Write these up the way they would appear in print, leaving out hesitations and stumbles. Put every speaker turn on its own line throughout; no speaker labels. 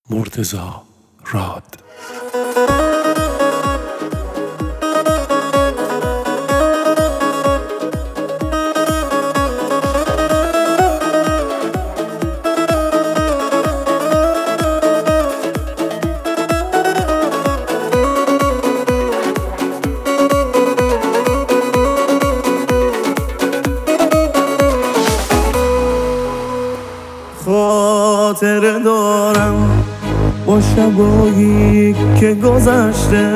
مرتضی راد.
خاطره دارم با شبایی که گذشته،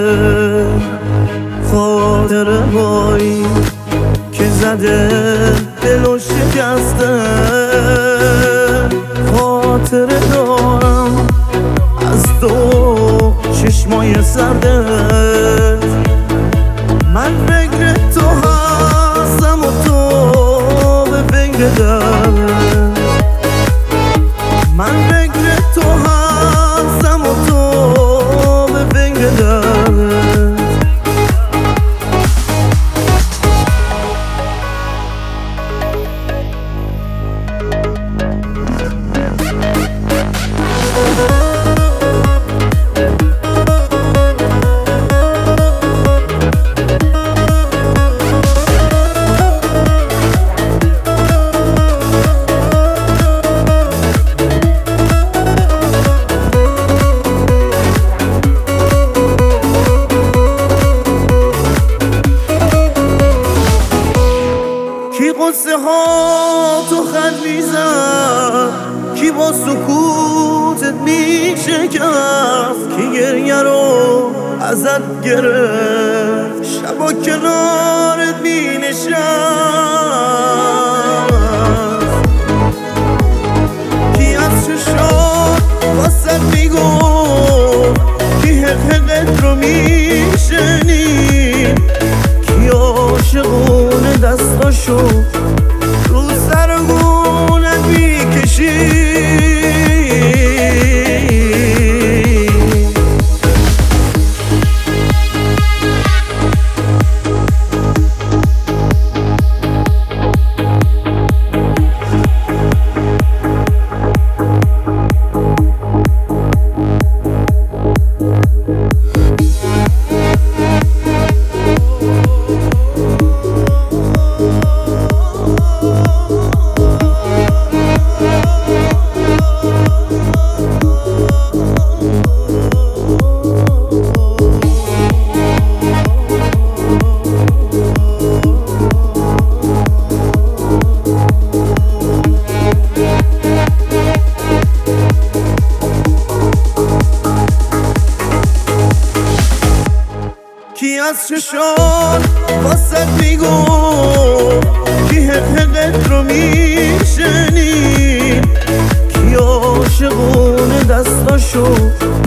خاطره هایی که زده دل و شکسته. خاطره دارم از تو چشمای سرده، من فکر تو هستم و تو به فکر دردت. من فکر تو هستم و تو به فکر دردت. کی قصه ها تو خط میزد، کی با سکوتت میشکست، کی گریه رو ازت گرفت، شبا کنارت مینشست. کی از چشات واسه میگفت، کی حقیقت رو میشنید، کی عاشقونه دستاشو رو سرگونت میکشید. کی از چشات واسه میگفت، کی حقیقت رو میشنید، کی عاشقونه دستاشو